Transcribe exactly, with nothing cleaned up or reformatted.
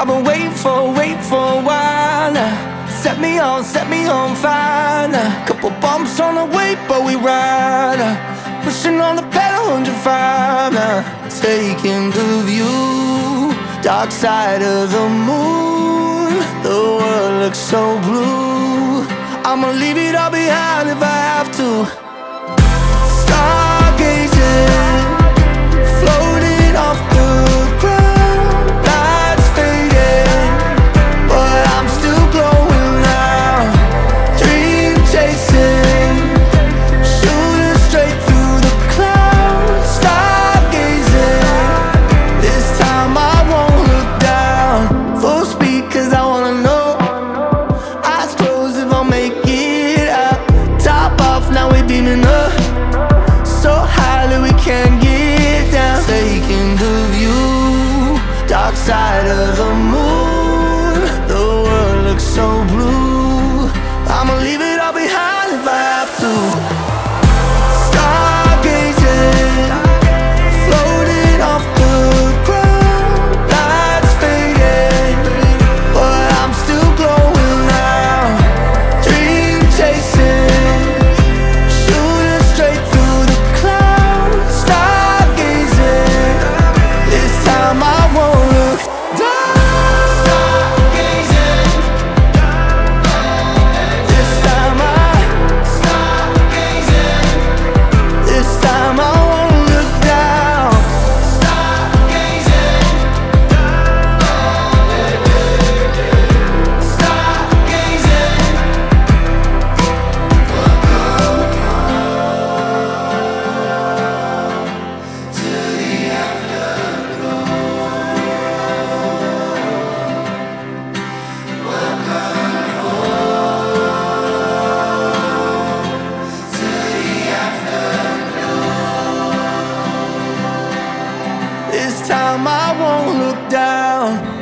been waiting for, waiting for a while now. Set me on, set me on fire now. Couple bumps on the way, but we ride now. Pushing on the pedal, one hundred five now. Taking the view, dark side of the moon. The world looks so blue. I'ma leave it all behind if I have to. Stargazing, floating off the ground. Lights fading, but I'm still glowing now. Dream chasing, shooting straight through the clouds. Stargazing, this time I won't look down. Full speed cause I wanna know. Eyes closed if I'll make it out. Top off, now we're beaming up. So high that we can't get down. Taking the view, dark side of the moon. The world looks so blue. I'ma leave it all behind if I have to. Stargazing, floating off the ground. Lights fading, but I'm still glowing now. Dream chasing, shooting straight through the clouds. Stargazing, this time I won't look down. Stargazing, this time I, stargazing, this time I won't look down. Stargazing, stargazing. This time I won't look down.